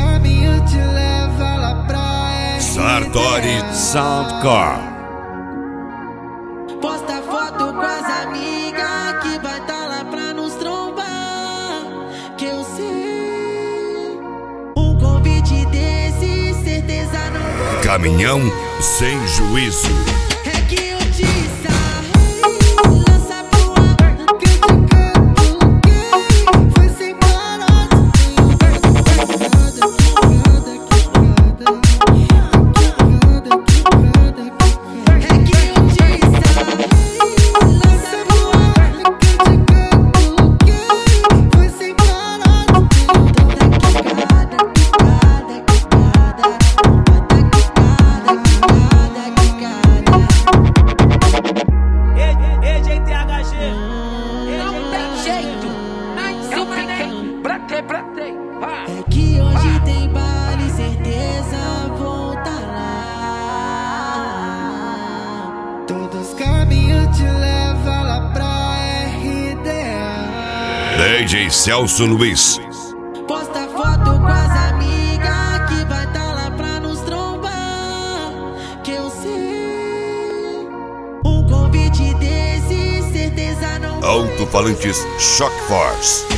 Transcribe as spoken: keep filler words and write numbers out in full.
caminhos te levam lá pra R D A. Sartori Soundcore. Posta foto com as amigas que vai tá lá pra nos trombar. Que eu sei, um convite desse certeza não vou. Caminhão sem juízo. É que eu te sarrei, lança pro ar, criticando quem foi sem parar. É que eu te sarrei, lança pro ar, criticando quem foi sem parar. E G T H G. Não tem jeito, nem se nem platei, platei. É que hoje tem baile, certeza vou tá lá. Todos os caminhos te levam lá pra R D A. D J Celso Luiz. Posta foto com as amigas que vai tá lá pra nos trombar. Que eu sei, um convite desse certeza não vou. Alto-falantes Shock Force.